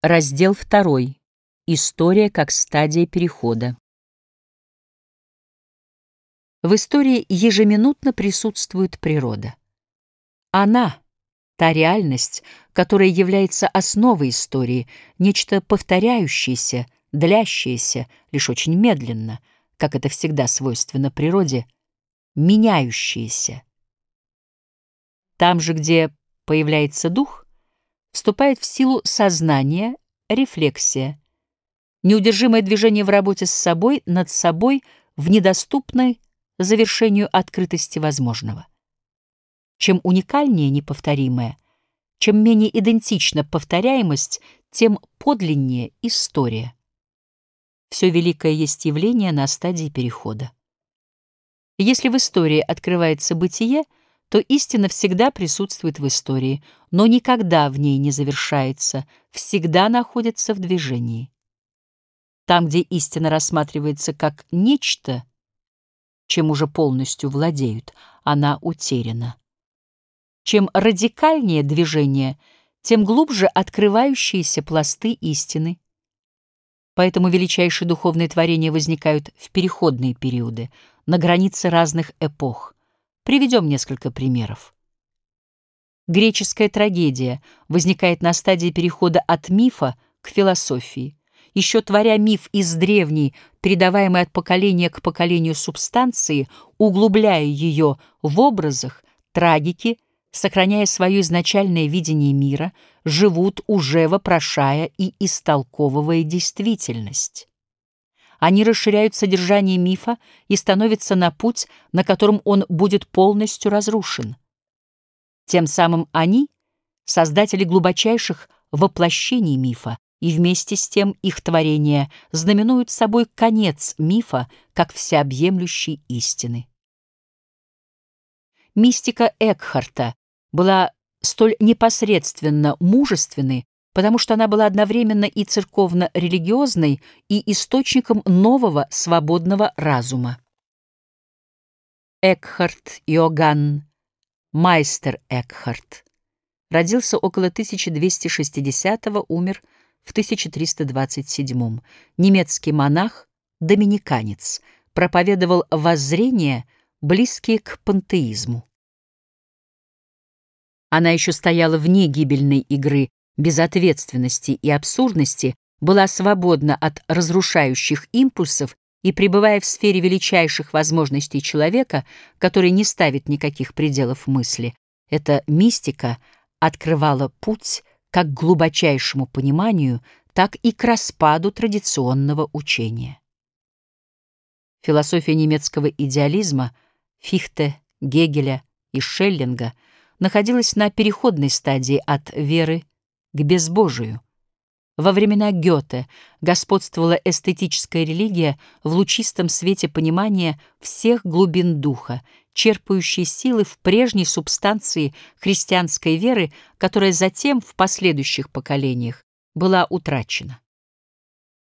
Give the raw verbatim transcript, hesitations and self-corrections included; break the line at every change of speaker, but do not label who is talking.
Раздел второй. История как стадия перехода. В истории ежеминутно присутствует природа. Она — та реальность, которая является основой истории, нечто повторяющееся, длящееся, лишь очень медленно, как это всегда свойственно природе, меняющееся. Там же, где появляется дух, вступает в силу сознание, рефлексия, неудержимое движение в работе с собой, над собой, в недоступной завершению открытости возможного. Чем уникальнее неповторимое, чем менее идентична повторяемость, тем подлиннее история. Все великое есть явление на стадии перехода. Если в истории открывается бытие, то истина всегда присутствует в истории, но никогда в ней не завершается, всегда находится в движении. Там, где истина рассматривается как нечто, чем уже полностью владеют, она утеряна. Чем радикальнее движение, тем глубже открывающиеся пласты истины. Поэтому величайшие духовные творения возникают в переходные периоды, на границе разных эпох. Приведем несколько примеров. Греческая трагедия возникает на стадии перехода от мифа к философии. Еще творя миф из древней, передаваемой от поколения к поколению субстанции, углубляя ее в образах, трагики, сохраняя свое изначальное видение мира, живут, уже вопрошая и истолковывая действительность. Они расширяют содержание мифа и становятся на путь, на котором он будет полностью разрушен. Тем самым они — создатели глубочайших воплощений мифа, и вместе с тем их творения знаменуют собой конец мифа как всеобъемлющей истины. Мистика Экхарта была столь непосредственно мужественной, потому что она была одновременно и церковно-религиозной, и источником нового свободного разума. Экхарт Иоганн, майстер Экхарт, родился около тысяча двести шестидесятого, умер в тысяча триста двадцать седьмом. Немецкий монах, доминиканец, проповедовал воззрения, близкие к пантеизму. Она еще стояла вне гибельной игры безответственности и абсурдности, была свободна от разрушающих импульсов и, пребывая в сфере величайших возможностей человека, который не ставит никаких пределов мысли, эта мистика открывала путь как к глубочайшему пониманию, так и к распаду традиционного учения. Философия немецкого идеализма Фихте, Гегеля и Шеллинга находилась на переходной стадии от веры к безбожию. Во времена Гёте господствовала эстетическая религия в лучистом свете понимания всех глубин духа, черпающей силы в прежней субстанции христианской веры, которая затем в последующих поколениях была утрачена.